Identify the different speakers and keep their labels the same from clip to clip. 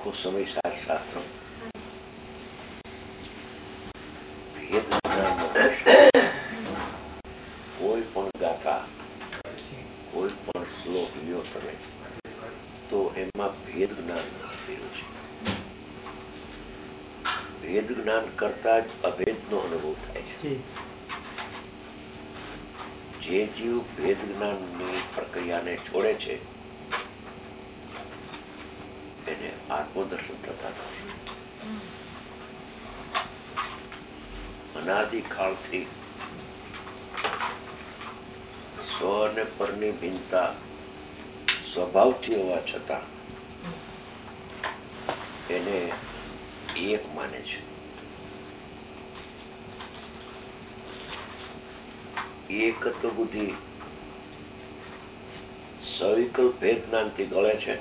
Speaker 1: આખો સમય શાસ્ત્રો ભેદ જ્ઞાનનો પ્રશ્ન. કોઈ પણ ગાથા, કોઈ પણ શ્લોક લ્યો તમે તો એમાં ભેદ જ્ઞાન આપેલું છે. ભેદ જ્ઞાન કરતા જ અભેદનો અનુભવ થાય છે. જે જીવ ભેદ જ્ઞાનની પ્રક્રિયાને છોડે છે એને આત્મદર્શન થતા નથી. અનાદિકાળથી સ્વ અને પરની ભિન્નતા સ્વભાવથી હોવા છતાં એને એક માને છે. એકત્વ બુદ્ધિ સવિકલ્પ ભેદ જ્ઞાનથી ગળે છે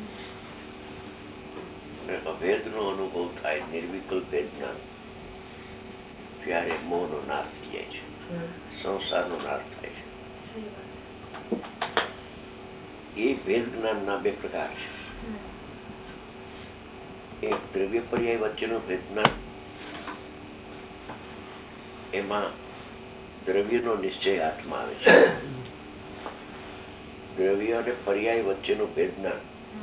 Speaker 1: અને અભેદનો અનુભવ થાય નિર્વિકલ્પ ભેદ જ્ઞાન ત્યારે મોહનો નાશ થઈ જાય છે, સંસારનો નાશ થાય છે. એ ભેદ જ્ઞાનના બે પ્રકાર છે. એક દ્રવ્ય પર્યાય વચ્ચેનો ભેદ જ્ઞાન, એમાં દ્રવ્યનો નિશ્ચય હાથમાં આવે છે. દ્રવ્ય અને પર્યાય વચ્ચેનું ભેદ જ્ઞાન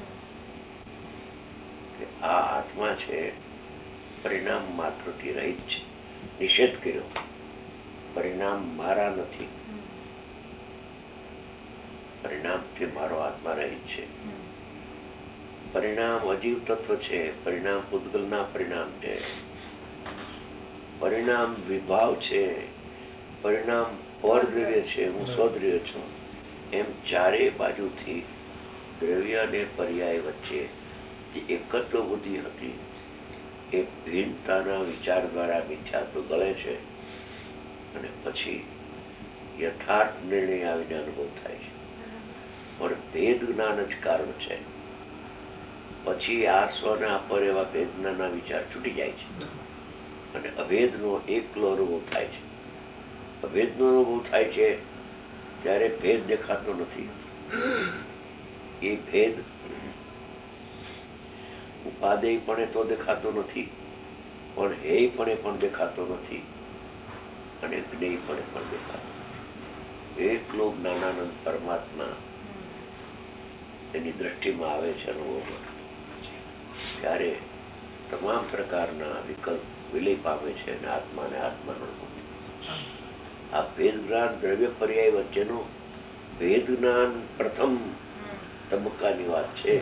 Speaker 1: કે આ આત્મા છે, પરિણામ માત્રથી રહિત છે. નિષેધ કર્યો, પરિણામ મારા નથી, પરિણામથી મારો આત્મા રહિત છે. પરિણામ અજીવ તત્વ છે, પરિણામ પૂતગલના પરિણામ છે, પરિણામ વિભાવ છે, પરિણામ પરદ્રવ્ય છે, હું સ્વદ્રવ્ય છું. એમ ચારે બાજુથી દ્રવ્ય અને પર્યાય વચ્ચે જે એકત્વ બુદ્ધિ હતી એ ભિન્નતાના વિચાર દ્વારા મિથ્યાત્વ ગળે છે અને પછી યથાર્થ નિર્ણય આવીને અનુભવ થાય છે. પણ ભેદ જ્ઞાન જ કારણ છે. પછી આ સ્વ અને અપર એવા ભેદ જ્ઞાનના વિચાર છૂટી જાય છે અને અભેદનો એકલો અનુભવ થાય છે. અભેદનો અનુભવ થાય છે ત્યારે ભેદ દેખાતો નથી. એ ભેદ ઉપાદેયપણે તો દેખાતો નથી, પણ હેયપણે પણ દેખાતો નથી અને જ્ઞેયપણે પણ દેખાતો નથી. એકલો જ્ઞાનાનંદ પરમાત્મા એની દ્રષ્ટિમાં આવે છે અનુભવમાં, ત્યારે તમામ પ્રકારના વિકલ્પ વિલય પામે છે અને આત્માને આત્માનો અનુભવ થાય. આ ભેદ જ્ઞાન દ્રવ્ય પર્યાય વચ્ચેનું ભેદ જ્ઞાન પ્રથમ તબક્કાની વાત છે.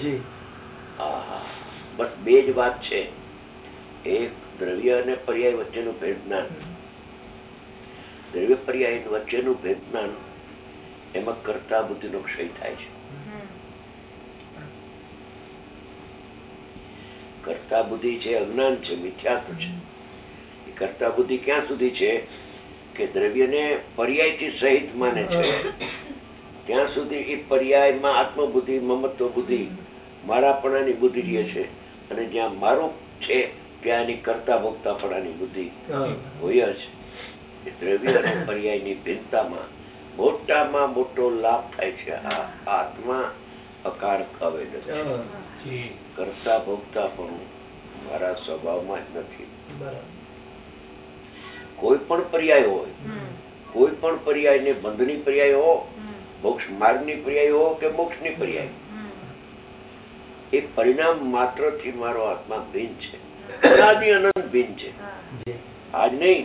Speaker 1: બસ બે જ વાત છે. એક દ્રવ્ય અને પર્યાય વચ્ચેનું ભેદ જ્ઞાન. દ્રવ્ય પર્યાય વચ્ચેનું ભેદ જ્ઞાન એમાં કર્તા બુદ્ધિનો ક્ષય થાય છે. કર્તા બુદ્ધિ છે અજ્ઞાન છે, મિથ્યાત્વ છે. એ કર્તા બુદ્ધિ ક્યાં સુધી છે કે દ્રવ્યને પર્યાયથી સહિત માને છે ત્યાં સુધી એ પર્યાયમાં આત્મબુદ્ધિ, મમત્વ બુદ્ધિ, મારાપણાની બુદ્ધિ રહે છે અને જ્યાં મારું છે ત્યાં એની કરતા ભોગતાપણાની બુદ્ધિ હોય જ. દ્રવ્ય અને પર્યાયની ભિન્નતામાં મોટામાં મોટો લાભ થાય છે. આ આત્મા અકારક અવેદ છે. કરતા ભોગતા પણ મારા સ્વભાવમાં જ નથી. કોઈ પણ પર્યાય હોય, કોઈ પણ પર્યાય ને બંધની પર્યાય હો, મોક્ષ માર્ગની પર્યાય હો કે મોક્ષની પર્યાય, એ પરિણામ માત્ર થી મારો આત્મા ભિન્ન છે, અનાદિ અનંત ભિન્ન છે. આજ નહીં,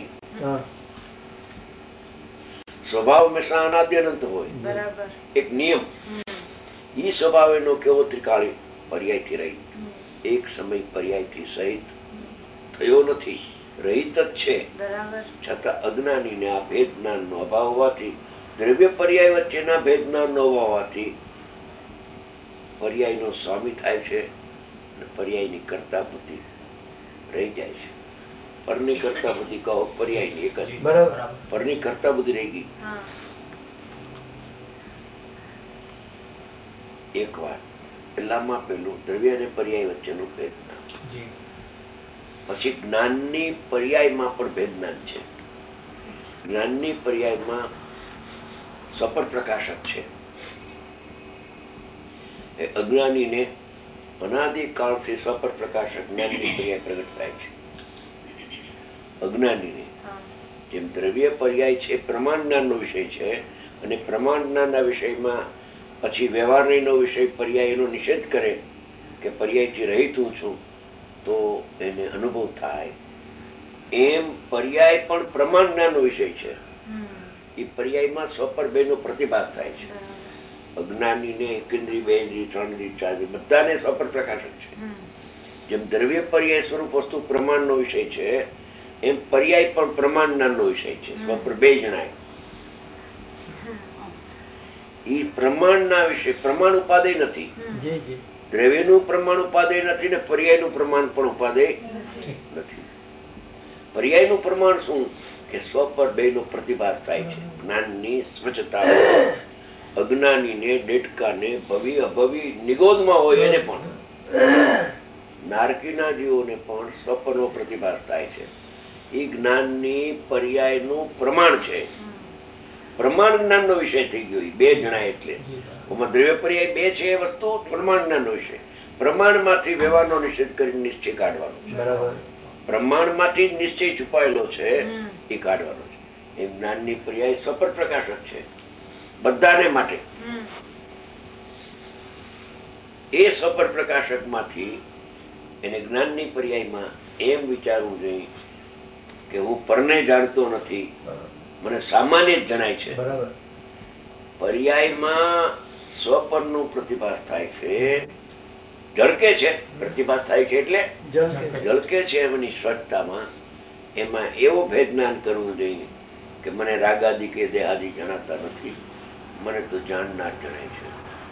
Speaker 1: સ્વભાવ હંમેશા અનાદિ અનંત હોય. એક નિયમ, ઈ સ્વભાવ એનો કેવો ત્રિકાળી પર્યાયથી રહી, એક સમય પર્યાયથી સહિત થયો નથી, રહિત જ છે. છતાં અજ્ઞાનીને આ ભેદ જ્ઞાનનો અભાવ હોવાથી, દ્રવ્ય પર્યાય વચ્ચેના ભેદ જ્ઞાનનો અભાવ હોવાથી પર્યાયનો સ્વામી થાય છે અને પર્યાયની કરતા બુદ્ધિ રહી જાય છે. પરની કરતા બુદ્ધિ કહો, પર્યાયની એક જ, પરની કરતા બુદ્ધિ રહી ગઈ. એક વાત પેલામાં પેલું દ્રવ્ય અને પર્યાય વચ્ચેનું ભેદ જ્ઞાન. પછી જ્ઞાનની પર્યાયમાં પણ ભેદ જ્ઞાન છે. જ્ઞાનની પર્યાયમાં સપર પ્રકાશક છે. એ અજ્ઞાનીને અનાદિકાળથી સ્વપર પ્રકાશક જ્ઞાનની પર્યાય પ્રગટ થાય છે. અજ્ઞાનીને જેમ દ્રવ્ય પર્યાય છે પ્રમાણ જ્ઞાનનો વિષય છે, અને પ્રમાણ જ્ઞાનના વિષયમાં પછી વ્યવહારનો વિષય પર્યાય એનો નિષેધ કરે કે પર્યાયથી રહિત હું છું, તો એને અનુભવ થાય. એમ પર્યાય પણ પ્રમાણ જ્ઞાનનો વિષય છે. એ પર્યાયમાં સ્વપર બે નો પ્રતિભાસ થાય છે. અજ્ઞાનીને એકેન્દ્રી, બે ઇન્દ્રિય, ત્રણ ઇન્દ્રિય, ચાર ઇન્દ્રિય બધાને સ્વપર પ્રકાશક છે. જેમ દ્રવ્ય પર્યાય સ્વરૂપ વસ્તુ પ્રમાણનો વિષય છે, એમ પર્યાય પણ પ્રમાણ જ્ઞાનનો વિષય છે. સ્વપર બે જણાય. એ પ્રમાણના વિષય પ્રમાણ ઉપાદેય નથી. દ્રવ્યનું પ્રમાણ ઉપાદેય નથી ને પર્યાયનું પ્રમાણ પણ ઉપાદેય નથી. પર્યાયનું પ્રમાણ શું કે સ્વપર બે નો પ્રતિભાસ થાય છે. જ્ઞાનની સ્વચ્છતા અજ્ઞાનીને, ડેટકાને, ભવી અભવી નિગોદમાં હોય એને પણ, નારકીના જીવોને પણ સ્વપરનો પ્રતિભાસ થાય છે. એ જ્ઞાનની પર્યાયનું પ્રમાણ છે. પ્રમાણ જ્ઞાનનો વિષય થઈ ગયો. બે જણાય એટલે દ્રવ્ય પર્યાય બે છે એ વસ્તુ પ્રમાણ જ્ઞાનનો વિષય. પ્રમાણમાંથી વ્યવહારનો નિષેધ કરી નિશ્ચય કાઢવાનો છે. પ્રમાણમાંથી નિશ્ચય છુપાયેલો છે એ કાઢવાનો છે. એ જ્ઞાનની પર્યાય સ્વપર પ્રકાશક છે બધાને માટે. એ સ્વપર પ્રકાશક માંથી એને જ્ઞાનની પર્યાયમાં એમ વિચારવું જોઈએ કે હું પરને જાણતો નથી, મને સામાન્ય જ જણાય છે. પર્યાયમાં સ્વપરનો પ્રતિભાસ થાય છે, ઝળકે છે. પ્રતિભાસ થાય છે એટલે ઝળકે છે. એમની સ્વચ્છતામાં એમાં એવો ભેદ જ્ઞાન કરવું જોઈએ કે મને રાગાદિ કે દેહાદિ જણાતા નથી, મને તો જાણનાર જણાય છે.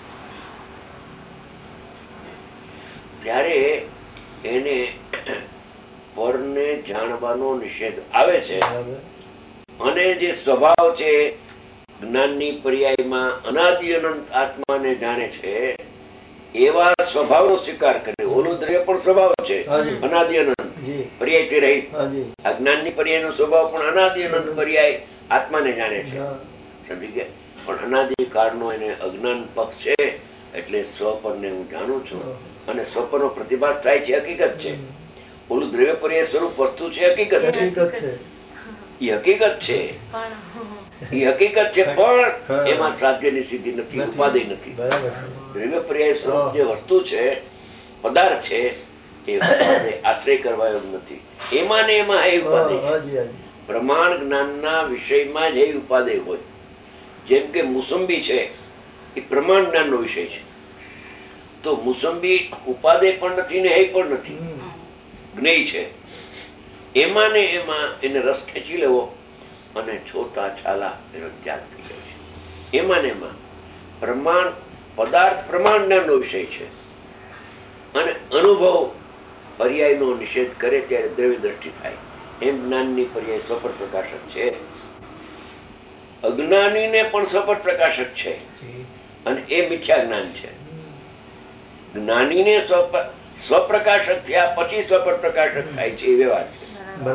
Speaker 1: ત્યારે એને પરને જાણવાનો નિષેધ આવે છે. અને જે સ્વભાવ છે જ્ઞાનની પર્યાયમાં અનાદિ અનંત આત્માને જાણે છે, એવા સ્વભાવનો સ્વીકાર કરે. ઓલું દ્રવ્ય પણ સ્વભાવ છે અનાદિ અનંત પર્યાયથી રહિત. આ જ્ઞાનની પર્યાયનો સ્વભાવ પણ અનાદિ અનંત પર્યાય આત્માને જાણે છે. સમજી ગયા? પણ અનાદિકાળનો એને અજ્ઞાન પક્ષ છે. એટલે સ્વપરને હું જાણું છું અને સ્વપરનો પ્રતિભાસ થાય છે, હકીકત છે. ઓલું દ્રવ્ય પર્યાય સ્વરૂપ વસ્તુ છે, હકીકત છે. એ હકીકત છે. એ હકીકત છે, પણ એમાં સાધ્યની સિદ્ધિ નથી, ઉપાદેય નથી. દ્રવ્ય પર્યાય સ્વરૂપ જે વસ્તુ છે, પદાર્થ છે, એ આશ્રય કરવા એવું નથી. એમાં ને એમાં એ ઉપાદેય છે. પ્રમાણ જ્ઞાનના વિષયમાં જ એ ઉપાદેય હોય. જેમ કે મુસંબી છે એ પ્રમાણ જ્ઞાનનો વિષય છે, તો મુસંબી ઉપાદેય પણ નથી ને એ પણ નથી, જ્ઞેય છે. એમાં ને એમાં એને રસ ખેંચી લેવો અને છોતા છાલા એનો ત્યાગ થઈ જાય છે. એમાં ને એમાં પ્રમાણ પદાર્થ પ્રમાણ જ્ઞાનનો વિષય છે, અને અનુભવ પર્યાયનો નિષેધ કરે ત્યારે દ્રવ્ય દ્રષ્ટિ થાય. એમ જ્ઞાનની પર્યાય સ્વપર પ્રકાશક છે. અજ્ઞાનીને પણ સ્વપર પ્રકાશક છે, અને એ મિથ્યા જ્ઞાન છે. જ્ઞાનીને સ્વપ્રકાશક થયા પછી સ્વપર પ્રકાશક થાય છે, એ વ્યવહાર છે.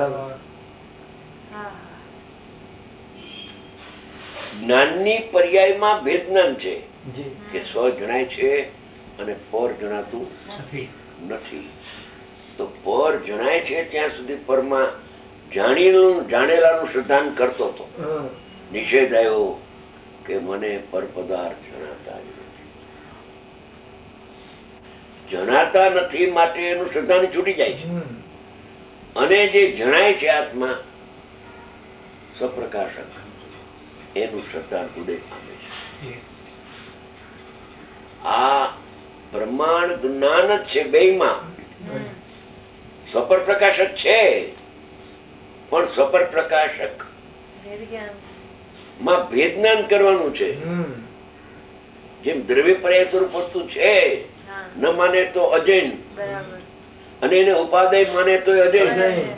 Speaker 1: જ્ઞાનની પર્યાયમાં ભેદ જ્ઞાન છે કે સ્વ જણાય છે અને પર જણાતું નથી. તો પર જણાય છે ત્યાં સુધી પરમાં જાણેલાનું શ્રદ્ધાન કરતો હતો. નિષેધ આવ્યો કે મને પર પદાર્થ જણાતા જ નથી. જણાતા નથી માટે એનું શ્રદ્ધાન છૂટી જાય છે. અને જે જણાય છે આત્મા સ્વપ્રકાશક, એનું શ્રદ્ધાન ઉદય પામે છે. આ પ્રમાણ જ્ઞાન જ છે. બેયમાં સ્વપર પ્રકાશક છે, પણ સ્વપર પ્રકાશક માં ભેદ જ્ઞાન કરવાનું છે. જેમ દ્રવ્ય પર્યાય સ્વરૂપ વસ્તુ છે, ન માને તો અજૈન, અને એને ઉપાદેય માને તો અજૈન.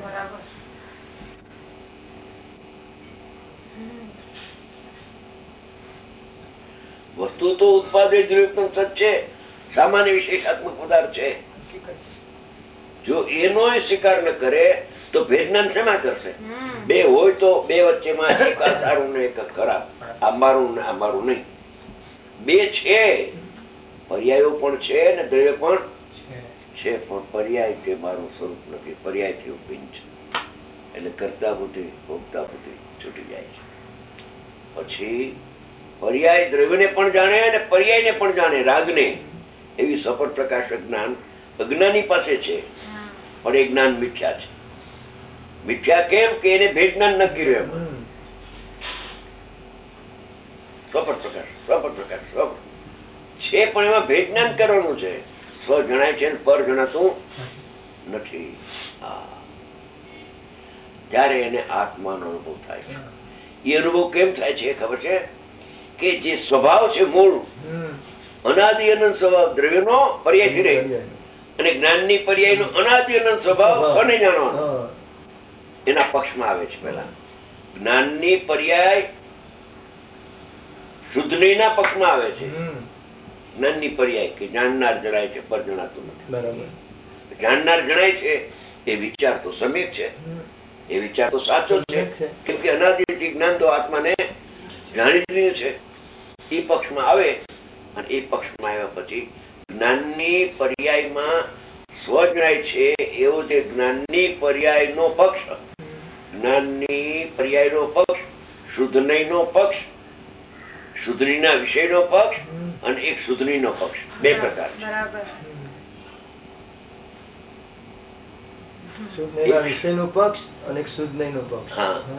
Speaker 1: વસ્તુ તો ઉત્પાદિત દ્રવ્ય છે, સામાન્ય વિશેષાત્મક પદાર્થ છે. જો એનો સ્વીકાર ન કરે તો ભેદજ્ઞાન શેમાં કરશે? બે હોય તો બે વચ્ચેમાં એક સારું ને એક ખરાબ, આ મારું ને આ મારું નહીં. બે છે, પર્યાયો પણ છે ને દ્રવ્ય પણ છે, પણ પર્યાય તે મારું સ્વરૂપ નથી, પર્યાયથી હું ભિન્ન છું. એટલે કરતા બુદ્ધિ ભોગતા બુદ્ધિ છૂટી જાય છે. પછી પર્યાય દ્રવ્યને પણ જાણે અને પર્યાયને પણ જાણે, રાગને. એવી સફળ પ્રકાશક જ્ઞાન અજ્ઞાની પાસે છે, પણ એ જ્ઞાન મિથ્યા છે. મિથ્યા કેમ કે એને ભેદ જ્ઞાન ન કર્યું એમાં. સફળ પ્રકાશ છે, પણ એમાં ભેદ જ્ઞાન કરવાનું છે. સ્વ જણાય છે પર જણાતું નથી. ત્યારે એને આત્માનો અનુભવ થાય છે. એ અનુભવ કેમ થાય છે ખબર છે? કે જે સ્વભાવ છે મૂળ અનાદિ અનંત સ્વભાવ દ્રવ્યનો પર્યાયથી રહે, અને જ્ઞાનની પર્યાયનો અનાદિ અનંત સ્વભાવ સ્વને જાણવાનો એના પક્ષમાં આવે છે. પેલા જ્ઞાનની પર્યાય શુદ્ધના પક્ષમાં આવે છે. જ્ઞાનની પર્યાય કે જાણનાર જણાય છે પર જણાતું નથી. જાણનાર જણાય છે એ વિચાર તો સમ્યક છે, એ વિચાર તો સાચો જ છે, કેમ કે અનાદિથી જ્ઞાન તો આત્માને જાણી રહ્યું છે. એ પક્ષમાં આવે, અને એ પક્ષમાં આવ્યા પછી જ્ઞાનની પર્યાયમાં સ્વ જણાય છે એવો જે જ્ઞાનની પર્યાયનો પક્ષ, જ્ઞાનની પર્યાયનો પક્ષ, શુદ્ધનયનો પક્ષ, શુદ્ધનીના વિષયનો પક્ષ અને એક શુદ્ધનીનો પક્ષ, બે પ્રકાર.
Speaker 2: વિષયનો પક્ષ અને એક શુદ્ધનયનો પક્ષ.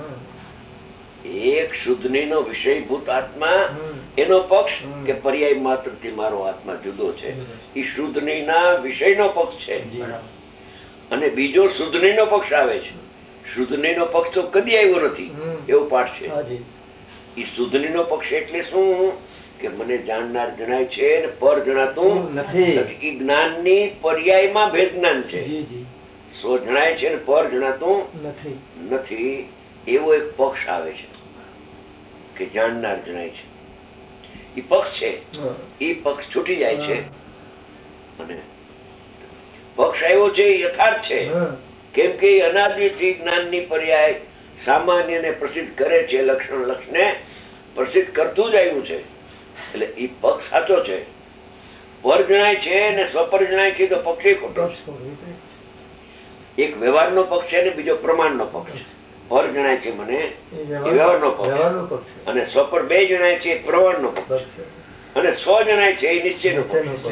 Speaker 1: એક શુદ્ધનીનો વિષયભૂત આત્મા એનો પક્ષ કે પર્યાય માત્રથી મારો આત્મા જુદો છે, એ શુદ્ધનીના વિષયનો પક્ષ છે. અને બીજો શુદ્ધનીનો પક્ષ આવે છે. શુદ્ધનીનો પક્ષ તો કદી આવ્યો નથી એવો પાઠ છે. એ શુદ્ધનીનો પક્ષ એટલે શું? કે મને જાણનાર જણાય છે ને પર જણાતું નથી. એ જ્ઞાનની પર્યાયમાં ભેદ જ્ઞાન છે. સ્વ જણાય છે ને પર જણાતું નથી. એવો એક પક્ષ આવે છે કે જાણનાર જણાય છે. એ પક્ષ છે, એ પક્ષ છૂટી જાય છે. અને પક્ષ આવ્યો છે એ યથાર્થ છે, કેમ કે અનાદિથી જ્ઞાનની પર્યાય સામાન્યને પ્રસિદ્ધ કરે છે. લક્ષણ લક્ષને પ્રસિદ્ધ કરતું જ આવ્યું છે. એટલે એ પક્ષ સાચો છે. પર જણાય છે ને સ્વપર જણાય છે તો પક્ષ ખોટો છે. એક વ્યવહારનો પક્ષ છે ને બીજો પ્રમાણનો પક્ષ છે. પર જણાય છે મને એ વ્યવહારનો પક્ષ, અને સ્વપર બે જણાય છે એ પ્રમાણનો પક્ષ, અને સ્વ જણાય છે એ નિશ્ચયનો પક્ષ.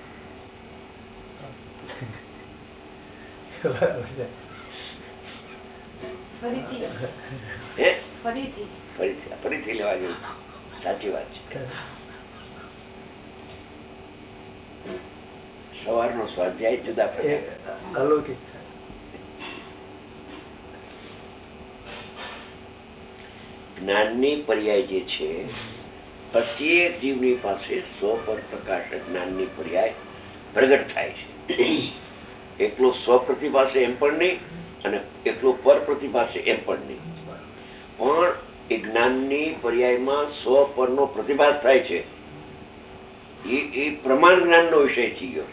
Speaker 1: ફરીથી લેવા જેવું. સાચી વાત છે. સવારનો સ્વાધ્યાય જુદા પ્રકાર
Speaker 2: અલૌકિક છે.
Speaker 1: જ્ઞાનની પર્યાય જે છે, પ્રત્યેક જીવની પાસે સ્વ પર પ્રકાશ જ્ઞાનની પર્યાય પ્રગટ થાય છે. એકલો સ્વ પ્રતિભા છે એમ પણ નહીં, અને એકલો પર પ્રતિભા છે એમ પણ નહીં. પણ એ જ્ઞાનની પર્યાયમાં સ્વ પરનો પ્રતિભાસ થાય છે. એ પ્રમાણ જ્ઞાનનો વિષય થઈ ગયો.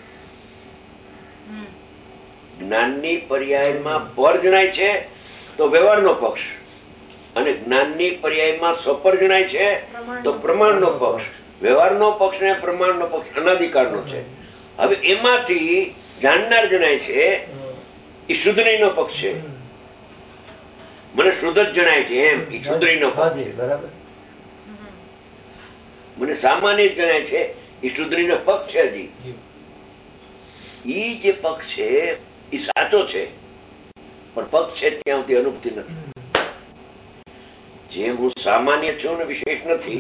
Speaker 1: જ્ઞાનની પર્યાયમાં પર જણાય છે તો વ્યવહારનો પક્ષ, અને જ્ઞાનની પર્યાયમાં સ્વપર જણાય છે તો પ્રમાણનો પક્ષ. વ્યવહારનો પક્ષ ને પ્રમાણનો પક્ષ અનાધિકારનો છે. હવે એમાંથી જાણનાર જણાય છે એ શુદ્ધનીનો પક્ષ છે. મને શુદ્ધ જ જણાય છે એમ, એ શુદ્ધનીનો પક્ષ. મને સામાન્ય જણાય છે એ શુદ્ધનીનો પક્ષ છે. હજી ઈ જે પક્ષ છે એ સાચો છે, પણ પક્ષ છે ત્યાં સુધી અનુભૂતિ નથી. જેમ હું સામાન્ય છું ને વિશેષ નથી,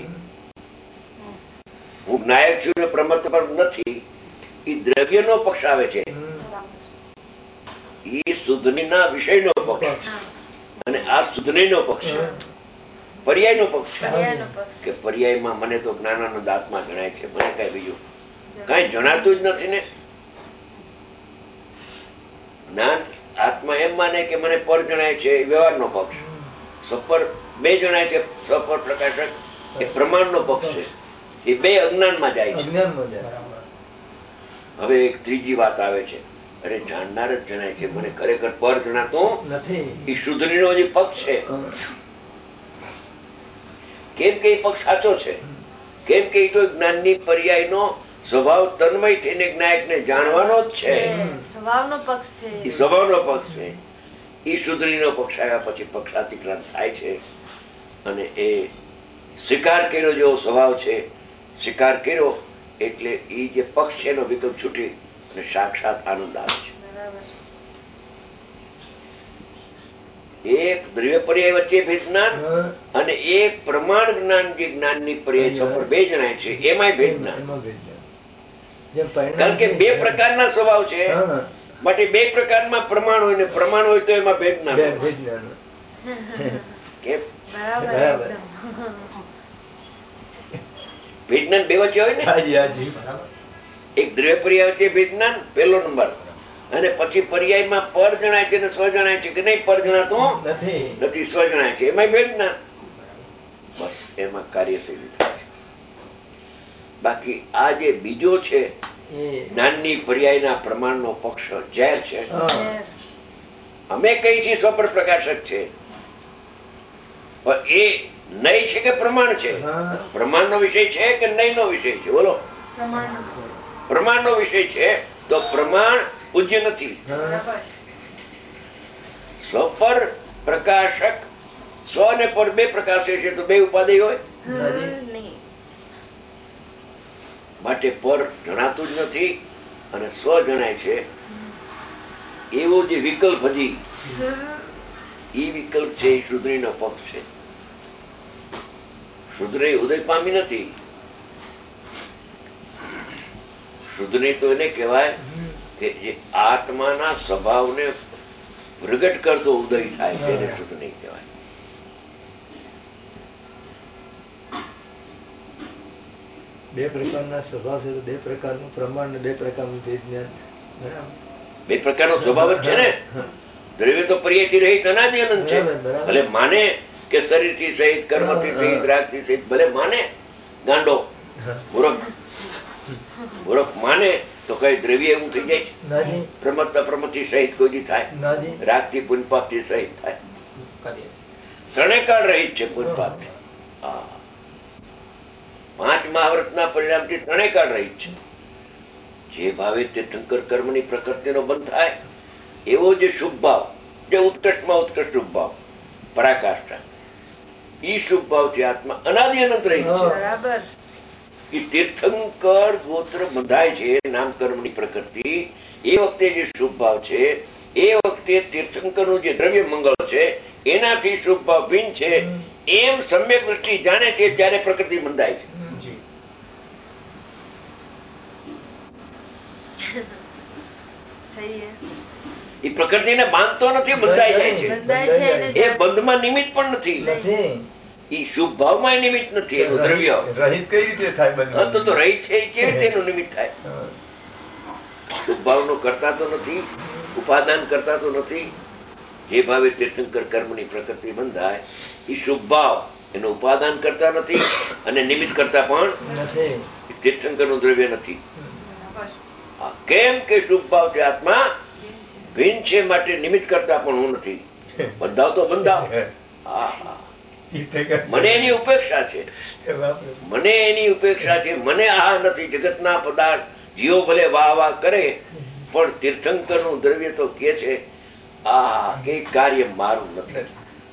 Speaker 1: હું નાયક છું ને પ્રમત્ત પણ નથી, એ દ્રવ્યનો પક્ષ આવે છે. એ શુદ્ધનીના વિષયનો પક્ષ, અને આ શુદ્ધનીનો પક્ષ છે, પર્યાયનો પક્ષ છે. કે પર્યાયમાં મને તો જ્ઞાનાનંદ આત્મા જણાય છે, મને કઈ બીજું કઈ જણાતું જ નથી ને. જ્ઞાન આત્મા એમ માને કે મને પર જણાય છે એ વ્યવહારનો પક્ષ, સ્વપર બે જણાય છે સ્વપર પ્રકાશક એ પ્રમાણનો પક્ષ છે. એ બે અજ્ઞાનમાં જાય છે. હવે એક ત્રીજી વાત આવે છે, અરે જાણનાર જ જણાય છે, મને ખરેખર પર જણાતું નથી. એ શુદ્ધનીનો જે પક્ષ છે, કેમ કે એ પક્ષ સાચો છે, કેમ કે એ તો જ્ઞાનની પર્યાયનો સ્વભાવ તન્મય થઈને જ્ઞાયકને જાણવાનો જ છે.
Speaker 3: સ્વભાવનો પક્ષ છે.
Speaker 1: એ સ્વભાવનો પક્ષ છે. એ શુદ્ધરીનો પક્ષ આવ્યા પછી પક્ષાતિક્રાંત થાય છે અને એ સ્વીકાર કર્યો જેવો સ્વભાવ છે. સ્વીકાર કર્યો એટલે એ જે પક્ષ છે એનો વિકલ્પ છૂટી અને સાક્ષાત આનંદ આવે છે. એક દ્રવ્ય પર્યાય વચ્ચે ભેદ જ્ઞાન અને એક પ્રમાણ જ્ઞાન જે જ્ઞાનની પર્યાય સફળ બે જણાય છે એમાં ભેદ જ્ઞાન. કારણ કે બે પ્રકારના સ્વભાવ છે માટે બે પ્રકારમાં પ્રમાણ હોય ને પ્રમાણ હોય તો એમાં ભેદ જ્ઞાન. ભેદ જ્ઞાન બે વચ્ચે હોય ને. એક દ્રવ્ય પર્યાય વચ્ચે ભેદ જ્ઞાન પહેલો નંબર અને પછી પર્યાયમાં પર જણાય છે ને સ્વ જણાય છે કે નહીં પર જણાતું નથી સ્વ જણાય છે એમાં ભેદ જ્ઞાન. બસ એમાં કાર્યશૈલી થાય છે. બાકી આ જે બીજો છે જ્ઞાનની પર્યાયના પ્રમાણનો પક્ષ ઝેર છે. અમે કઈ છીએ સ્વપર પ્રકાશક છે પણ એ નય છે કે પ્રમાણ છે? પ્રમાણનો વિષય છે કે નયનો વિષય છે? બોલો. પ્રમાણનો વિષય છે તો પ્રમાણ પૂજ્ય નથી. સ્વપર પ્રકાશક સ્વ ને પર બે પ્રકાશે છે તો બે ઉપાધિ હોય માટે પર જણાતું જ નથી અને સ્વ જણાય છે એવો જે વિકલ્પ હજી એ વિકલ્પ છે એ શુદ્ધરીનો પક્ષ છે. શુદ્ધરી ઉદય પામી નથી. શુદ્ધરી તો એને કહેવાય કે જે આત્માના સ્વભાવને પ્રગટ કરતો ઉદય થાય તેને શુદ્ધ નહીં કહેવાય.
Speaker 2: બે પ્રકારના સ્વભાવ છે તો બે પ્રકારનું પ્રમાણ ને બે પ્રકારનું વિજ્ઞાન.
Speaker 1: બે પ્રકારનો સ્વભાવ જ છે ને. દ્રવ્ય તો પર્યાયથી રહિત અનાદિ અનંત છે. ભલે માને કે શરીરથી સહિત કર્મથી સહિત રાગથી સહિત ભલે માને ગાંડો મૂર્ખ માને તો કઈ દ્રવ્ય એવું થઈ જાય છે? પ્રમત્તા પ્રમથી સહિત કોઈ દી થાય? રાગથી પુનપાપથી સહિત થાય? ત્રણેય કાળ રહિત છે પુનપાપથી. 5 મહાવ્રતના પરિણામથી ત્રણેય કાળ રહિત છે. જે ભાવે તીર્થંકર કર્મની પ્રકૃતિનો બંધ થાય એવો જે શુભ ભાવ જે ઉત્કૃષ્ટમાં ઉત્કૃષ્ટ શુભ ભાવ પરાકાષ્ઠા ઈ શુભ ભાવથી આત્મા અનાદિ અનંત રહિત છે. એ તીર્થંકર ગોત્ર બંધાય છે નામકર્મની પ્રકૃતિ એ વખતે જે શુભ ભાવ છે એ વખતે તીર્થંકરનું જે દ્રવ્ય મંગળ છે એનાથી શુભ ભાવ ભિન્ન છે એમ સમ્યક દ્રષ્ટિ જાણે છે ત્યારે પ્રકૃતિ બંધાય છે. એ પ્રકૃતિને બાંધતો નથી, બંધાઈ જાય છે. એ બંધમાં નિમિત્ત પણ નથી. એ શુભ ભાવમાં નિમિત્ત નથી. એનું દ્રવ્ય
Speaker 2: રહિત કઈ રીતે થાય?
Speaker 1: તો રહિત છે એ કેવી રીતે એનું નિમિત્ત થાય? શુભ ભાવનો કરતા તો નથી, ઉપાદાન કરતા તો નથી. જે ભાવે તીર્થંકર કર્મની પ્રકૃતિ બંધાય એ શુભ ભાવ એનું ઉપાદાન કરતા નથી અને નિમિત્ત કરતા પણ નથી. તીર્થંકર નું દ્રવ્ય નથી. કેમ કે શુભ ભાવ થી આત્મા ભિન્ન છે માટે નિમિત્ત કરતા પણ હું નથી. બંધાવ તો બંધાવ. મને એની ઉપેક્ષા છે. મને એની ઉપેક્ષા છે. મને આ નથી. જગતના પદાર્થ જીવો ભલે વાહ વાહ કરે પણ તીર્થંકર નું દ્રવ્ય તો કે છે કે કાર્ય મારું નથી.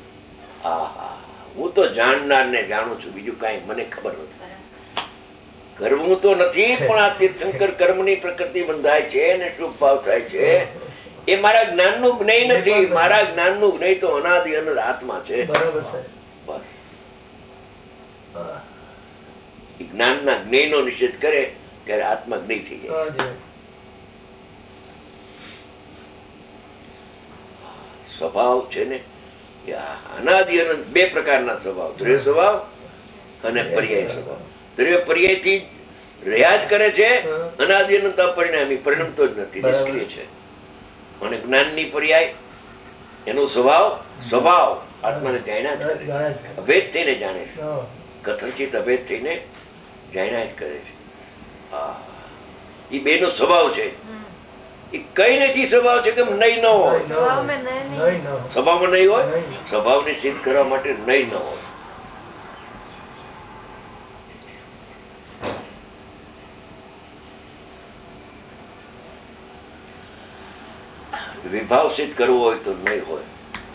Speaker 1: હું તો જાણનાર ને જાણું છું, બીજું કઈ મને ખબર નથી. કરવું તો નથી પણ આ તીર્થંકર કર્મની પ્રકૃતિ બંધાય છે અને શુભ ભાવ થાય છે એ મારા જ્ઞાન નું જ્ઞેય નથી. મારા જ્ઞાન નું જ્ઞેય તો અનાદિ અનંત આત્મા છે. બસ જ્ઞાન ના જ્ઞેય નો નિષેધ કરે ત્યારે આત્મા જ્ઞેય થઈ જાય. સ્વભાવ છે ને અનાદિ અનંત બે પ્રકારના સ્વભાવ, દ્રવ્ય સ્વભાવ અને પર્યાય સ્વભાવ. દ્રવ્ય પર્યાય થી રહ્યા જ કરે છે. અનાદિ અનંત અપરિણામી, પરિણમતો જ નથી, નિષ્ક્રિય છે. અને જ્ઞાનની પર્યાય એનો સ્વભાવ સ્વભાવ આત્માને જાણ્યા જ કરે, અભેદ થઈને જાણે છે. કથનચિત અભેદ થઈને જાણ્યા જ કરે છે. એ બે નો સ્વભાવ છે. એ કઈ નથી સ્વભાવ છે કે નહીં ન હોય. સ્વભાવમાં નહીં હોય. સ્વભાવને સિદ્ધ કરવા માટે નહીં ન હોય. વિભાવ સિદ્ધ કરવો હોય તો નહીં હોય.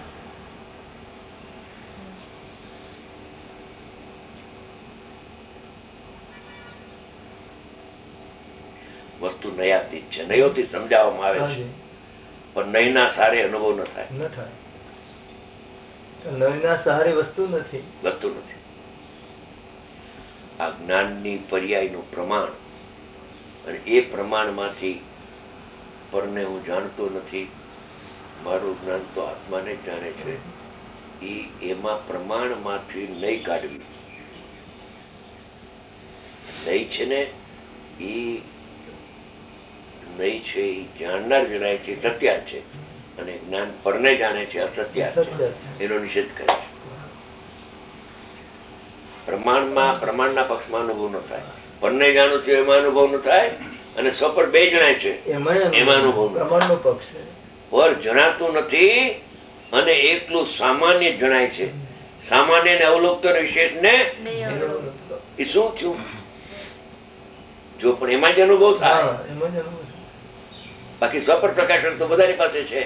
Speaker 1: વસ્તુ નયાતીત છે, નયોથી સમજાવવામાં આવે છે,
Speaker 2: હાજી.
Speaker 1: પણ નયના સારે અનુભવ ન થાય.
Speaker 2: ન થાય. નયના સહારે વસ્તુ નથી.
Speaker 1: વસ્તુ નથી. આ જ્ઞાનની પર્યાયનું પ્રમાણ, અને એ પ્રમાણમાંથી પરને હું જાણતો નથી, મારું જ્ઞાન તો આત્માને જ જાણે છે, એમાં પ્રમાણમાંથી નહીં કાઢવી. નહીં છે ને એ નહીં છે એ જાણનાર જણાય છે, સત્યાર છે, અને જ્ઞાન પરને જાણે છે, અસત્યાર છે, એનો નિષેધ કરે છે. પ્રમાણના પક્ષમાં અનુભવ ન થાય. પરને જાણું છું એમાં અનુભવ ન થાય, અને સ્વ પર બે જણાય છે એમાં અનુભવ ન થાય.
Speaker 2: પક્ષ છે.
Speaker 1: પર જણાતું નથી અને એકલું સામાન્ય જણાય છે. સામાન્ય ને અવલોકતો વિશેષ ને એ શું થયું? જો પણ એમાં જ અનુભવ થાય. બાકી સ્વપર પ્રકાશક તો બધાની પાસે છે.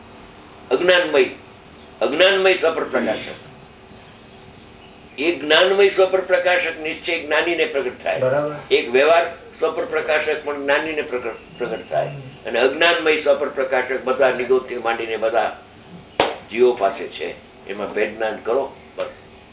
Speaker 1: અજ્ઞાનમય સ્વપર પ્રકાશક. એક જ્ઞાનમય સ્વપર પ્રકાશક નિશ્ચય જ્ઞાનીને પ્રગટ થાય. એક વ્યવહાર સ્વપર પ્રકાશક પણ જ્ઞાનીને પ્રગટ થાય. અને અજ્ઞાનમય સ્વપર પ્રકાશક બધા નિગોથી માંડીને બધા જીવો પાસે છે. એમાં ભેદ જ્ઞાન કરો બસ.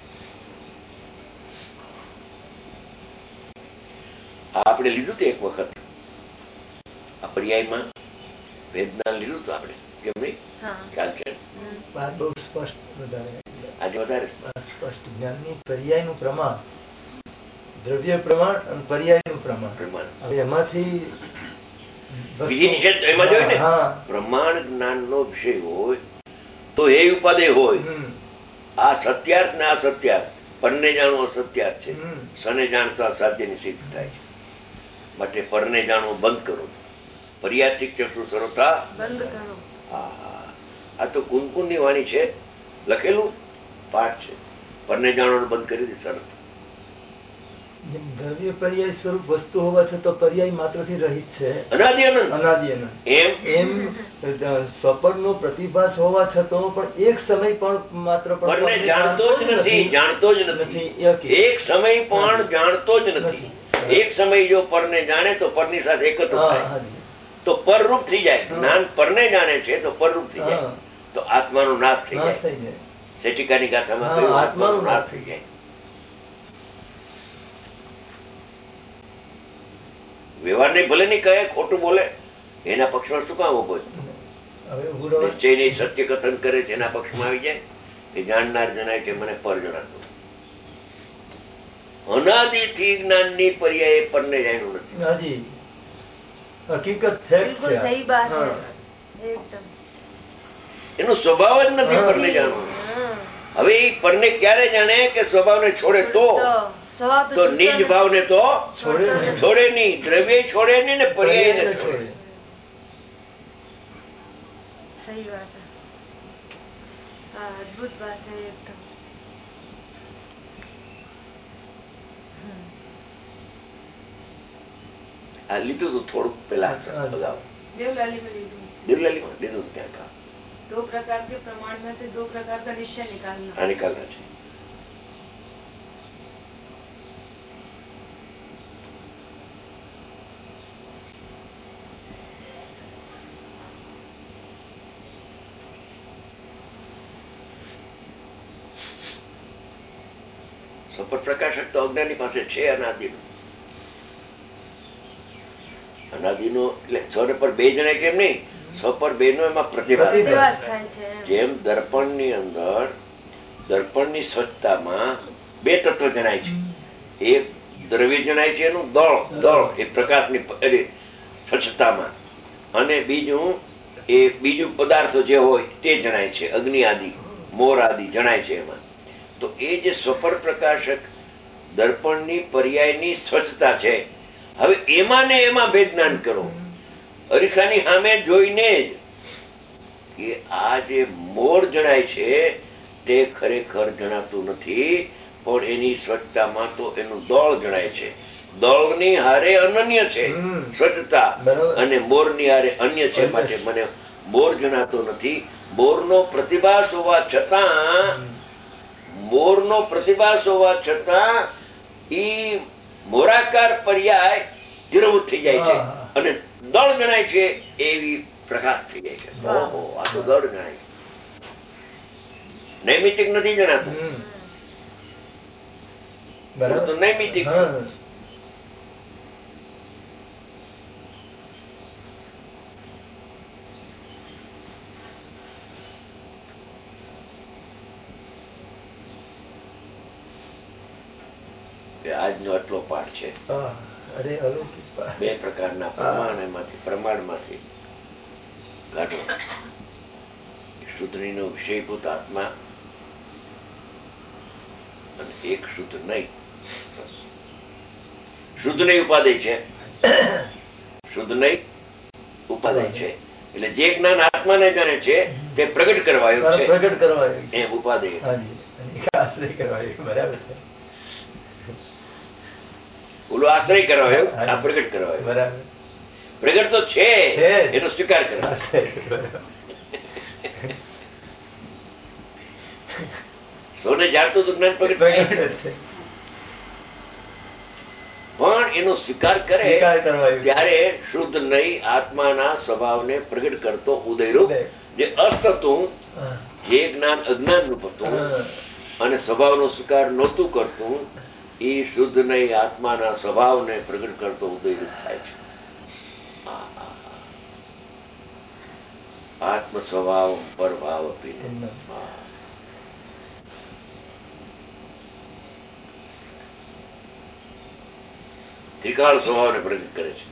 Speaker 1: આપણે લીધું હતું એક વખત આ પર્યાયમાં ભેદ જ્ઞાન લીધું હતું આપણે, કેમ નહીં? ખ્યાલ છે?
Speaker 2: બહુ સ્પષ્ટ વધારે.
Speaker 1: આજે વધારે
Speaker 2: સ્પષ્ટ જ્ઞાનની પર્યાયનું પ્રમાણ, દ્રવ્ય પ્રમાણ અને પર્યાયનું પ્રમાણ. હવે એમાંથી
Speaker 1: બીજી નિષેધ એમાં જોઈ ને, પ્રમાણ જ્ઞાનનો વિષય હોય તો એ ઉપાદેય હોય. આ સત્યાર્થ ને આ સત્યાર્થ, પરને જાણવું અસત્યાર્થ છે, સને જાણતા સાધ્યની સિદ્ધ થાય છે. માટે પરને જાણવું બંધ કરો, પર્યાતિક ચક્ષુ સરોતા બંધ કરો. આ તો કુનકુનની વાણી છે, લખેલું પાઠ છે. પરને જાણવાનું બંધ કરી દે શરત.
Speaker 2: દ્રવ્ય પર્યાય સ્વરૂપ વસ્તુ હોવા છતાં પર્યાય માત્રથી રહિત છે,
Speaker 1: અનાદિ અનંત.
Speaker 2: એમ સ્વપરનો પ્રતિભાસ હોવા છતાં પણ એક સમય પણ માત્ર
Speaker 1: પરને જાણતો જ નથી. એક સમય પણ જાણતો જ નથી. એક સમય જો પરને જાણે તો પરની સાથે એક જ થાય, તો પરરૂપ થઈ જાય. જ્ઞાન પરને જાણે છે તો પરરૂપ થઈ જાય, તો આત્માનો નાશ થઈ જાય. સેટિકાની ગાથામાં કહ્યું આત્માનો નાશ થઈ જાય. વ્યવહાર ભલે નહીં કહે, ખોટું બોલે, એના પક્ષમાં શું કામ ઉભો? નિશ્ચય નહીં સત્ય કથન કરે છે એના પક્ષમાં આવી જાય કે જાણનાર જણાય છે, મને પર જણાતું. અનાદિથી જ્ઞાનની પર્યાય પરને જાણ્યું નથી.
Speaker 2: હકીકત
Speaker 1: એનો સ્વભાવ જ નથી પરને જાણવાનો. હવે એ પરને ક્યારે જાણે કે સ્વભાવને છોડે તો નિજ ભાવને તો છોડે નહીં, દ્રવ્ય છોડે નહીં ને પર્યાય ને છોડે.
Speaker 3: सही बात है, अद्भुत बात है एकदम.
Speaker 1: આ લીધું હતું થોડુંક પેલા
Speaker 3: देवलाली में લીધું.
Speaker 1: દેવલાલીમાં લીધું હતું ક્યાંક.
Speaker 3: दो प्रकार के प्रमाण में से दो प्रकार का निश्चय निकालना.
Speaker 1: નિકાલના છે. સપર પ્રકાશક તો અજ્ઞાની પાસે છે અનાદિનું. અનાદિનો એટલે સ્વર પર બે જણાય કેમ નહીં, સ્વ પર બે નો એમાં પ્રતિભાસ થાય છે. જેમ દર્પણની અંદર દર્પણની સ્વચ્છતામાં બે તત્વ જણાય છે. એક દ્રવ્ય જણાય છે એનું દળ એ પ્રકાશની સ્વચ્છતામાં, અને બીજું પદાર્થો જે હોય તે જણાય છે, અગ્નિ આદિ મોર આદિ જણાય છે એમાં. તો એ જે સ્વપર પ્રકાશક દર્પણની પર્યાયની સ્વચ્છતા છે, હવે એમાં ને એમાં ભેદ જ્ઞાન કરો. અરીસાની સામે જોઈને જ કે આ જે મોર જણાય છે તે ખરેખર જણાતું નથી, પણ એની સ્વચ્છતામાં તો એનું દળ જણાય છે. દળની હારે અનન્ય છે સ્વચ્છતા, અને મોરની હારે અન્ય છે. માટે મને બોર જણાતો નથી. બોરનો પ્રતિભાસ હોવા છતાં ઈ મોરાકાર પર્યાય ધીરભૂત થઈ જાય છે અને દળ ગણાય છે એવી પ્રકાશ થઈ જાય છે. ઓહો, આ તો દળ ગણાય, નૈમિતિક નથી જણાતું. તો નૈમિતિક આજનો આટલો પાઠ છે. બે પ્રકારના પ્રમાણમાંથી કાઢો. શુદ્ધનો વિષયભૂત આત્મા અને એક શુદ્ધ નહીં. શુદ્ધ નહીં ઉપાદેય છે, શુદ્ધ નહીં ઉપાદેય છે. એટલે જે જ્ઞાન આત્માને જાણે છે તે પ્રગટ કરવાયું છે, એમ ઉપાદેય.
Speaker 2: બરાબર છે.
Speaker 1: ઓલો આશ્રય કરવાયો, આ પ્રગટ કરવાયો.
Speaker 2: બરાબર.
Speaker 1: પ્રગટ તો છે, એનો સ્વીકાર કરવાનો. સૌને જાણતું તો જ્ઞાન પ્રગટ થાય, પણ એનો સ્વીકાર કરે ત્યારે શુદ્ધ નહીં આત્માના સ્વભાવને પ્રગટ કરતો ઉદયરૂપ જે અસ્ત હતું, જે જ્ઞાન અજ્ઞાન રૂપ હતું અને સ્વભાવનો સ્વીકાર નહોતું કરતું, એ શુદ્ધ નહીં આત્માના સ્વભાવને પ્રગટ કરતો ઉદયરૂપ થાય છે. આત્મ સ્વભાવ પરભાવ આપીને ત્રિકાળ સ્વભાવને પ્રગટ કરે છે.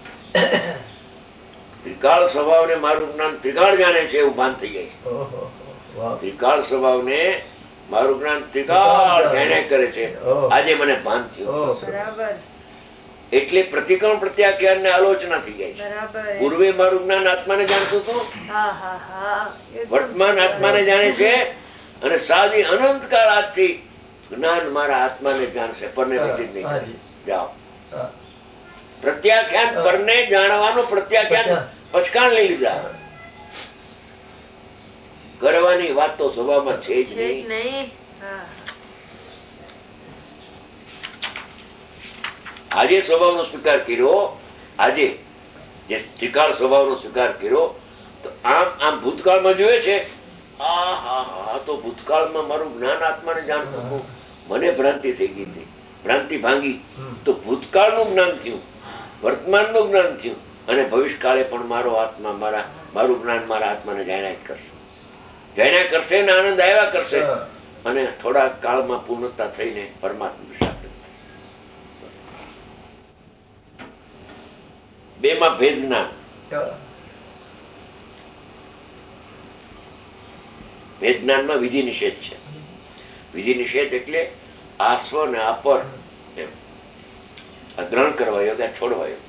Speaker 1: ત્રિકાળ સ્વભાવને મારું જ્ઞાન ત્રિકાળ જાણે છે એવું ભાન થઈ જાય છે. ત્રિકાળ સ્વભાવને મારું જ્ઞાન ત્રિકાળ જાણે કરે છે. આજે મને ભાન થયું. એટલે પ્રતિક્રમણ પ્રત્યાખ્યાન ને આલોચના થઈ જાય છે. પૂર્વે મારું જ્ઞાન આત્માને જાણતું હતું, વર્તમાન આત્માને જાણે છે અને સાદી અનંત કાળ આજથી જ્ઞાન મારા આત્માને જાણશે. પરને નહીં જાઓ. પ્રત્યાખ્યાન પરને જાણવાનું પ્રત્યાખ્યાન પચકાણ લઈ લીધા. કરવાની વાત તો સ્વભાવમાં છે જ નહીં. આજે સ્વભાવનો સ્વીકાર કર્યો, આજે જે ત્રિકાળ સ્વભાવનો સ્વીકાર કર્યો, તો આમ ભૂતકાળમાં જોયે છે, તો ભૂતકાળમાં મારું જ્ઞાન આત્માને જાણતું હતું, મને ભ્રાંતિ થઈ ગઈ હતી, ભ્રાંતિ ભાંગી, તો ભૂતકાળનું જ્ઞાન થયું, વર્તમાનનું જ્ઞાન થયું અને ભવિષ્યકાળે પણ મારું જ્ઞાન મારા આત્માને જાણ્યા જ કરશે, જાણ્યા કરશે ને આનંદ આવ્યા કરશે અને થોડા કાળમાં પૂર્ણતા થઈને પરમાત્મા દશા. બે માં ભેદ જ્ઞાન. ભેદ જ્ઞાનમાં વિધિ નિષેધ છે. વિધિ નિષેધ એટલે આસ્વ ને આપર એમ ગ્રહણ કરવા યોગ, છોડવા યોગ.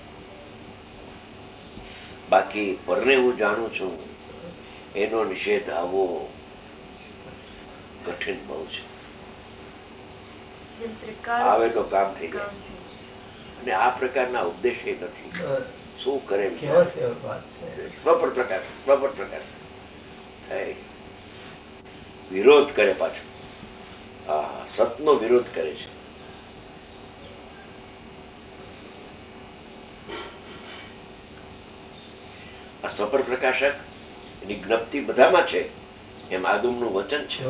Speaker 1: બાકી પરને હું જાણું છું એનો નિષેધ આવવો કઠિન બહુ છે. આવે તો કામ થઈ જાય. અને આ પ્રકારના ઉપદેશ નથી. શું કરે સ્વપર પ્રકાશ વિરોધ કરે, પાછો સતનો વિરોધ કરે છે. આ સ્વપર પ્રકાશક એની જ્ઞપ્તિ બધામાં છે, એમ આદમનું વચન છે.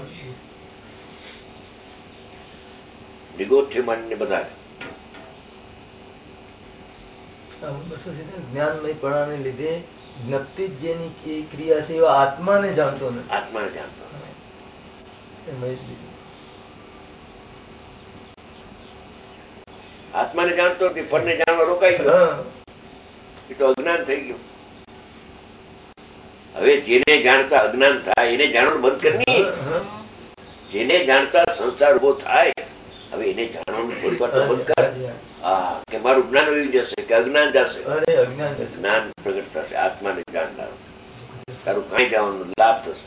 Speaker 1: નિગોથે માનીને બધા
Speaker 2: જ્ઞાનમયપણાને લીધે જ્ઞપ્તિ જેની ક્રિયા છે એવા આત્માને જાણતો નથી.
Speaker 1: આત્માને જાણતો આત્માને જાણતો નથી, પરને જાણવા રોકાઈ ગયો, એ તો અજ્ઞાન થઈ ગયું. હવે જેને જાણતા અજ્ઞાન થાય એને જાણવાનું બંધ કરી. જેને જાણતા સંસાર ઉભો થાય, હવે એને જાણવાનું થોડી વાર બંધ કર. કે મારું જ્ઞાન આવી જશે કે અજ્ઞાન જશે. જ્ઞાન પ્રગટ થશે, આત્માને જાણનાર તારું કઈ જવાનું લાભ થશે.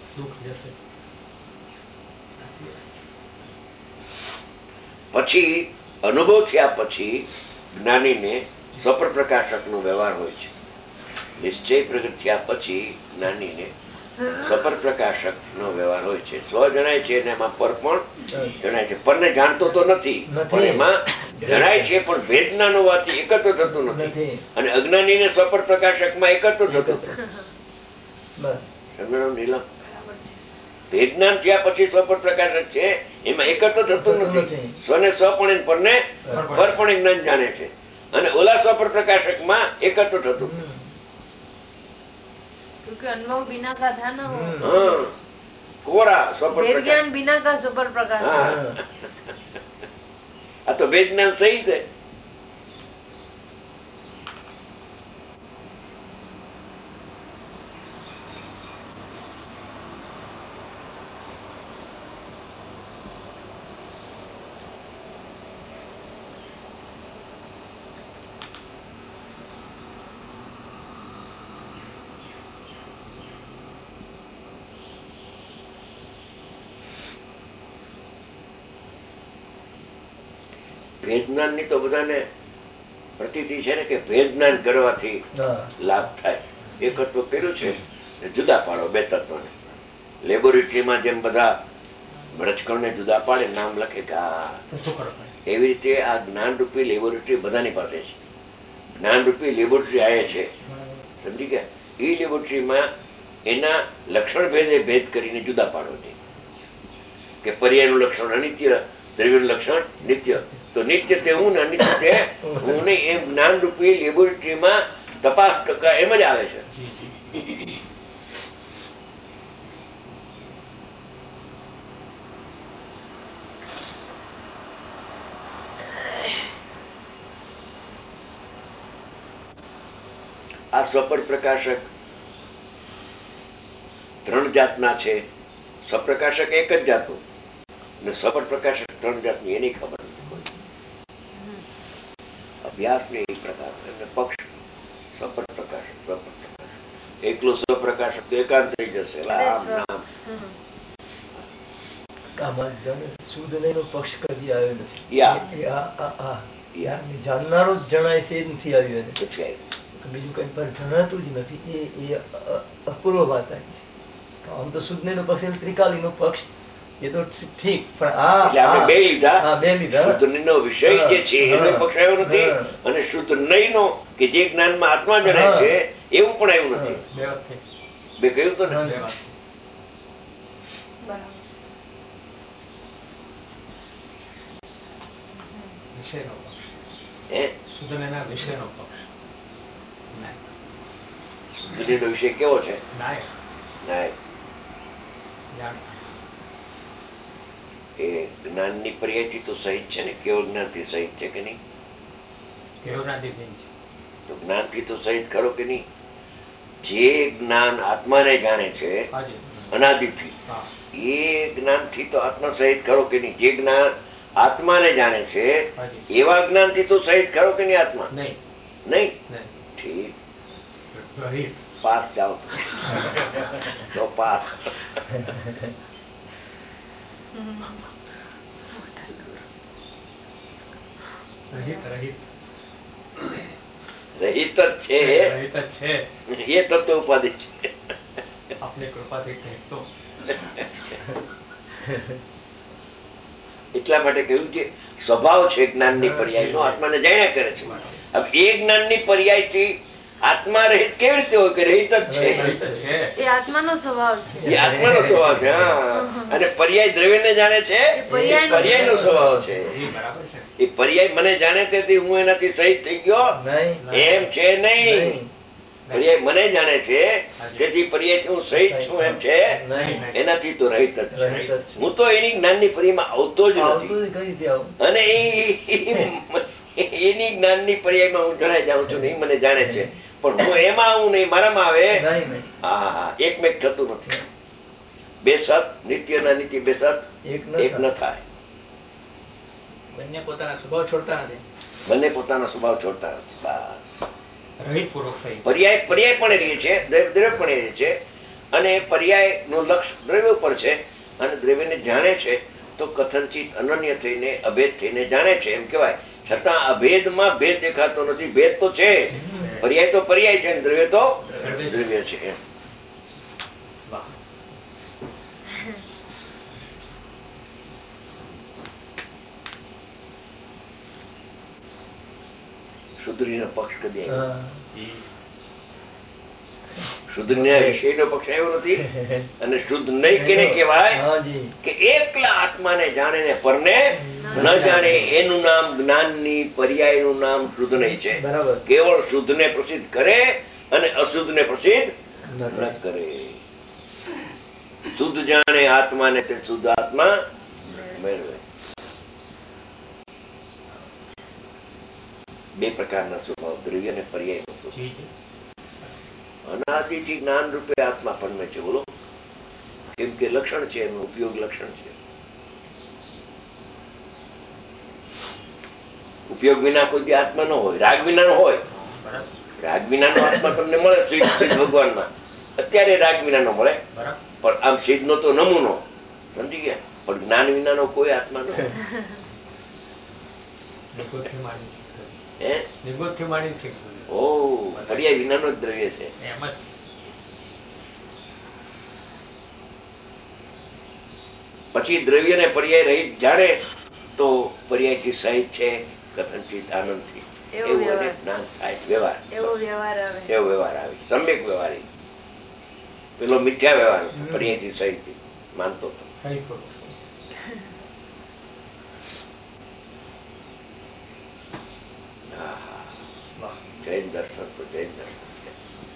Speaker 1: પછી અનુભવ થયા પછી જ્ઞાનીને સ્વપ્ર પ્રકાશક નો વ્યવહાર હોય છે. નિશ્ચય પ્રગટ થયા પછી જ્ઞાનીને સપર પ્રકાશક નો વ્યવહાર હોય છે. સ્વ જણાય છે અને એમાં પર પણ જણાય છે. પરને જાણતો તો નથી, પણ એમાં જણાય છે, પણ ભેદ જ્ઞાન હોવાથી એકત્ર થતું નથી. અને અજ્ઞાનીને સ્વપર પ્રકાશકમાં એકત્ર થતું સમજણ નીલમ. ભેદ જ્ઞાન થયા પછી સ્વપર પ્રકાશક છે એમાં એકત્ર થતું નથી. સ્વને સ્વ પણ પરને પર પણ જ્ઞાન જાણે છે, અને ઓલા સ્વપર પ્રકાશકમાં એકત્ર થતું.
Speaker 3: क्योंकि अनुभव बिना का था ना वो।
Speaker 1: हाँ, कोरा स्वर
Speaker 3: वेद ज्ञान बिना का सुपर प्रकाश।
Speaker 1: આ તો વેદ જ્ઞાન સહી છે. ભેદ જ્ઞાન ની તો બધાને પ્રતીતિ છે ને કે ભેદ જ્ઞાન કરવાથી લાભ થાય. એકત્વ કર્યું છે, જુદા પાડો બે તત્વને. લેબોરેટરીમાં જેમ બધા રજકણને જુદા પાડે, નામ લખે કે આ, એવી રીતે આ જ્ઞાન રૂપી લેબોરેટરી બધાની પાસે છે. જ્ઞાન રૂપી લેબોરેટરી આવે છે, સમજી ગયા? એ લેબોરેટરીમાં એના લક્ષણ ભેદે ભેદ કરીને જુદા પાડો છે. કે પર્યાયનું લક્ષણ અનિત્ય, દ્રવ્યનું લક્ષણ નિત્ય. તો નિત્ય તે હું ને અનિત્ય તે હું નહીં, એમ જ્ઞાન રૂપી લેબોરેટરીમાં તપાસ એમ જ આવે છે. આ સ્વપર પ્રકાશક 3 જાતના છે. સ્વપ્રકાશક એક જ જાતનું, ને સ્વપર પ્રકાશક 3 જાતની, એની ખબર નથી. અભ્યાસ ને એક પ્રકાર પક્ષ સ્વપર પ્રકાશક, સ્વપર પ્રકાશક. એકલો સ્વપ્રકાશક તો એકાંત થઈ જશે. આમ નામ
Speaker 2: શુદ્ધનો પક્ષ કદી આવ્યો નથી. જાણનારો જ જણાય છે, એ નથી આવ્યું. બીજું કઈ પર જણાતું જ નથી. એ અપૂર્વ વાત આવી છે. આમ તો શુદ્ધ નો પક્ષ ત્રિકાલી નો પક્ષ એ તો ઠીક, પણ
Speaker 1: બે લીધા. શુદ્ધ નો વિષય જે છે એનો પક્ષ આવ્યો નથી, અને શુદ્ધ નહીં નો કે જે જ્ઞાનમાં આત્મા જણાય છે એવું પણ આવ્યું નથી. બે કહ્યું તો ને.
Speaker 4: વિષયનો
Speaker 1: વિષય કેવો છે? એ જ્ઞાન ની પર્યાયથી તો સહિત છે ને, કેવળ જ્ઞાન થી સહિત છે કે નહીં? તો જ્ઞાન થી તો સહિત ખરો કે નહીં? જે જ્ઞાન આત્માને જાણે છે અનાદિથી, એ જ્ઞાન થી તો આત્મા સહિત ખરો કે નહીં? જે જ્ઞાન આત્માને જાણે છે એવા જ્ઞાન થી તો સહિત ખરો કે નહીં આત્મા? નહીં. ઠીક, પાસ જાઓ તો પાસ. રહિત જ છે એ તત્વ ઉપાધિ છે.
Speaker 4: આપની કૃપાથી કંઈક તો.
Speaker 1: એટલા માટે કહ્યું કે સ્વભાવ છે જ્ઞાનની પર્યાય નો, આત્માને જાણ્યા કરે છે. હવે એ જ્ઞાનની પર્યાય થી આત્મા રહિત કેવી રીતે હોય? કે રહિત જ છે.
Speaker 3: એ આત્માનો સ્વભાવ છે.
Speaker 1: એ આત્માનો સ્વભાવ છે. અને પર્યાય દ્રવ્યને જાણે છે, પર્યાયનો સ્વભાવ છે. એ પર્યાય મને જાણે તેથી હું એનાથી સહિત થઈ ગયો એમ છે નહીં. પર્યાય મને જાણે છે તેથી પર્યાયથી હું સહિત છું એમ છે, એનાથી તો રહિત જ છે. હું તો એની જ્ઞાનની પર્યાયમાં આવતો જ નથી, અને એની જ્ઞાનની પર્યાયમાં હું જણાઈ જાઉં છું નહીં, મને જાણે છે, પણ હું એમાં આવું નહીં, મારામાં આવે. હા, એકમેક થતું નથી. બે સત નિત્ય ના નિત્ય બે સત એક ન થાય.
Speaker 4: બંને પોતાના સ્વભાવ છોડતા નથી.
Speaker 1: બસ પર્યાય પણ રહે છે, દ્રવ્ય પણ રહે છે, અને પર્યાય નું લક્ષ દ્રવ્ય પર છે, અને દ્રવ્યને જાણે છે તો કથનચિત અનન્ય થઈને અભેદ થઈને જાણે છે એમ કેવાય. છતાં અભેદમાં ભેદ દેખાતો નથી. ભેદ તો છે, પર્યાય તો પર્યાય છે, દ્રવ્ય તો દ્રવ્ય છે એમ. શુદ્રીનો પક્ષ કદી શુદ્ધ ન્યાય વિષયનો પક્ષ આવ્યો નથી. અને શુદ્ધ નહીં કેને કહેવાય કે એકલા આત્માને જાણે ને પરને ન જાણે એનું નામ જ્ઞાનની પર્યાયનું નામ શુદ્ધ નહીં છે. કેવળ શુદ્ધને પ્રસિદ્ધ કરે અને અશુદ્ધને પ્રસિદ્ધ ન કરે. શુદ્ધ જાણે આત્માને તે શુદ્ધ આત્મા મેળવે. બે પ્રકારના સ્વભાવ, દ્રવ્ય અને પર્યાયનો સ્વભાવ. અનાદિથી જ્ઞાન રૂપે આત્મા પરમે છે. બોલો કેમ કે લક્ષણ છે એનું, ઉપયોગ લક્ષણ છે. ઉપયોગ વિના કોઈ આત્મા ન હોય. રાગ વિના હોય. રાગ વિનાનો આત્મા તમને મળે ભગવાનમાં. અત્યારે રાગ વિના નો મળે, પણ આમ સિદ્ધ નો તો નમૂનો, સમજી ગયા. પણ જ્ઞાન વિનાનો કોઈ આત્મા ન હોય. પર્યાય વિનાનો જ દ્રવ્ય છે. પછી દ્રવ્ય ને પર્યાય રહિત જાણે તો પર્યાયથી સહિત છે, કથનચિત આનંદથી એવું એને જ્ઞાન થાય. વ્યવહાર એવો વ્યવહાર આવે, સમ્યક વ્યવહાર. પેલો મિથ્યા વ્યવહાર પર્યાયથી સહિત માનતો હતો. જૈન દર્શન તો જૈન દર્શન છે.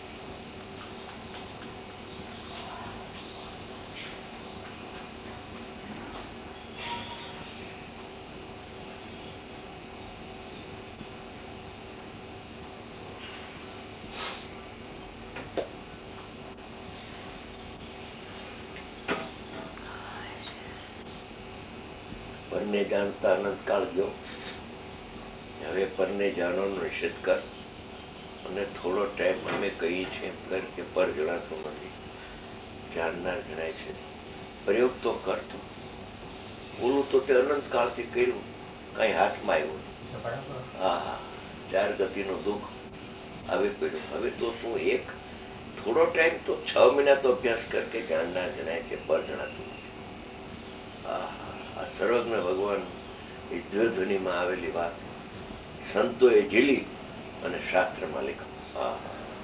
Speaker 1: પરને જાણતા અનંતકાળ ગયો. હવે પરને જાણવાનો નિષેધ કર અને થોડો ટાઈમ અમે કહીએ છીએ એમ કર કે પર જણાતો નથી, જાણનાર જણાય છે. પ્રયોગ તો કરતો. ઓલું તો તે અનંતકાળથી કર્યું, કઈ હાથમાં આવ્યું. હા, ચાર ગતિનું દુઃખ આવી પડ્યું. હવે તો તું એક થોડો ટાઈમ તો 6 મહિના તો અભ્યાસ કર કે જાણનાર જણાય છે, પર જણાતું નથી. આ સર્વજ્ઞ ભગવાન એ દ્વધ્વનિમાં આવેલી વાત સંતોએ ઝીલી અને શાસ્ત્રમાં લખ્યું.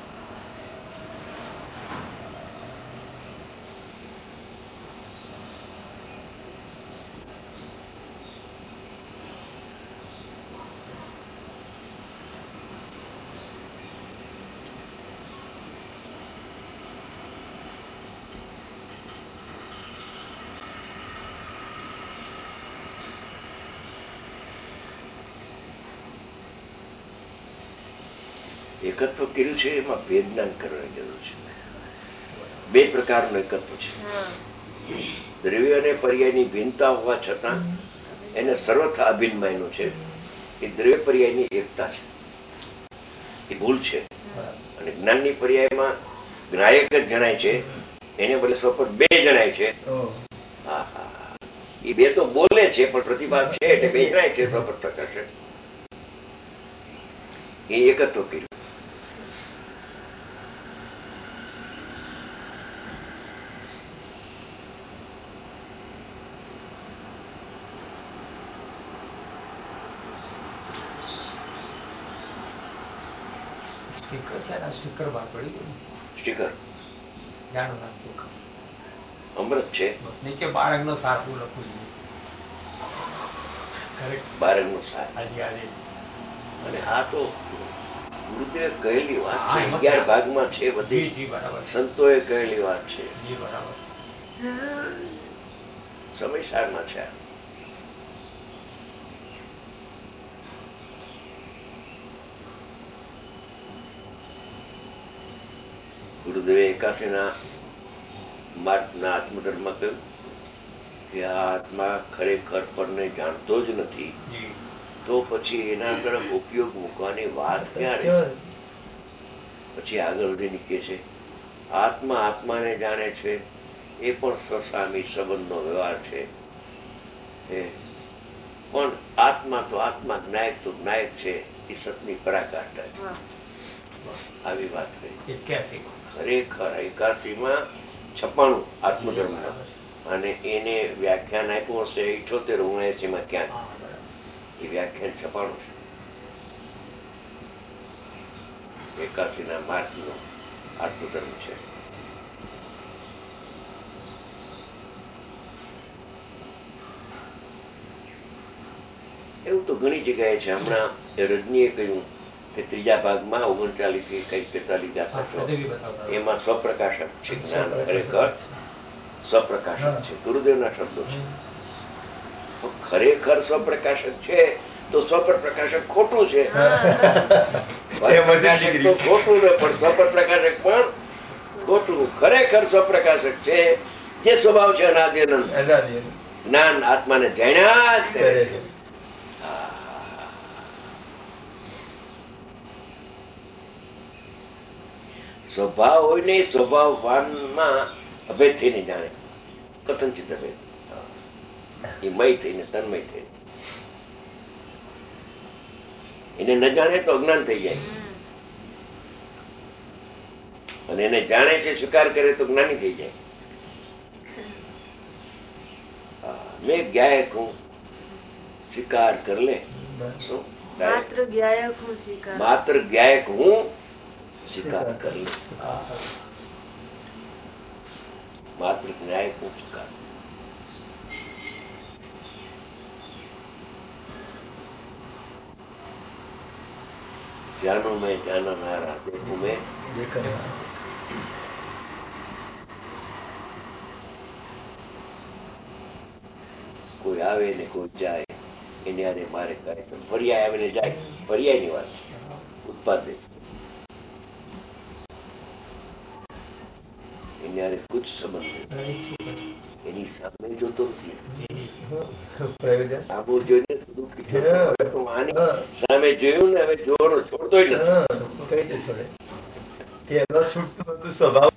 Speaker 1: એકત્વ કર્યું છે એમાં ભેદ જ્ઞાન કરવાની જરૂર છે. બે પ્રકારનું એકત્વ છે. દ્રવ્ય અને પર્યાયની ભિન્નતા હોવા છતાં એને સર્વથા અભિન્ન માન્યું છે. એ દ્રવ્ય પર્યાયની એકતા છે. એ ભૂલ છે. અને જ્ઞાનની પર્યાયમાં જ્ઞાયક જ જણાય છે, એને બદલે સ્વપર બે જણાય છે. એ બે તો બોલે છે પણ પ્રતિભા છે એટલે બે જણાય છે. સ્વપર પ્રકાશ એ એકત્વ કર્યું.
Speaker 2: સ્ટીકર બહાર પડી ગયું.
Speaker 1: સ્ટીકર અમૃત છે.
Speaker 2: નીચે બાળકનો સાર લખવું જોઈએ.
Speaker 1: બાળકનો સાર. અને આ તો ગુરુદેવે કહેલી વાત છે. 11 ભાગમાં છે બધી. સંતોએ કહેલી વાત છે. સમય સારમાં છે. ગુરુદેવે 81ના માર્ગના આત્મધર્મમાં કહ્યું કે આ આત્મા ખરેખર પરને જાણતો જ નથી, તો પછી એના તરફ ઉપયોગ મૂકવાની વાત ક્યારે? પછી આગળ વધીને કહે છે આત્મા આત્માને જાણે છે, એ પણ સ્વસામી સંબંધનો વ્યવહાર છે. પણ આત્મા તો આત્મા, જ્ઞાયક તો જ્ઞાયક છે. એ સતની પરાકાષ્ઠા છે. આવી વાત કરી.
Speaker 4: 81.
Speaker 1: ખરેખર 81માં 56 આત્મધર્મ અને એને વ્યાખ્યાન આપ્યું હશે 78 79માં ક્યાંક. એ વ્યાખ્યાન 96 છે. 81ના માર્ચનો આત્મધર્મ છે. એવું તો ઘણી જગ્યાએ છે. હમણાં રજનીએ કહ્યું કે ત્રીજા ભાગમાં 39 કઈ 43 દાખલા એમાં સ્વપ્રકાશક છે જ્ઞાન. ખરેખર સ્વપ્રકાશક છે. ગુરુદેવના શબ્દો છે. તો ખરેખર સ્વપ્રકાશક છે તો સ્વપ્રકાશક ખોટું છે. ખોટું ને પણ સ્વપ્રકાશક પણ ખોટું. ખરેખર સ્વપ્રકાશક છે જે સ્વભાવ છે અનાદિ અનંત. જ્ઞાન આત્માને જાણ્યા જ કરે છે. સ્વભાવ હોય ને સ્વભાવવાનમાં અભેદ થઈને જાણે. કથનચિત અભેદ. એ મય થઈને તન્મય થઈને. એને ન જાણે તો અજ્ઞાન થઈ જાય અને એને જાણે છે સ્વીકાર કરે તો જ્ઞાની થઈ જાય. મેં ગાયક હું સ્વીકાર કર લે. શું
Speaker 3: માત્ર ગાયક હું સ્વીકાર.
Speaker 1: માત્ર ગાયક હું સ્વીકાર કર લે. માત્ર ગાયક હું સ્વીકાર. જાનો મેં જાના નારા દેખું મેં. કોઈ આવે ને કોઈ જાય એને આરે મારે કાંઈ તો પર્યાય આવે ને જાય. પર્યાય ની વાત ઉત્પાદે એને આરે કુછ સંબંધ નહીં. એની સામે જોતો નથી. આબુ જોઈને દુઃખી થયો. હવે તો આની સામે જોયું ને હવે જોવાનો છોડતો નથી.
Speaker 2: છૂટતું હતું સ્વભાવ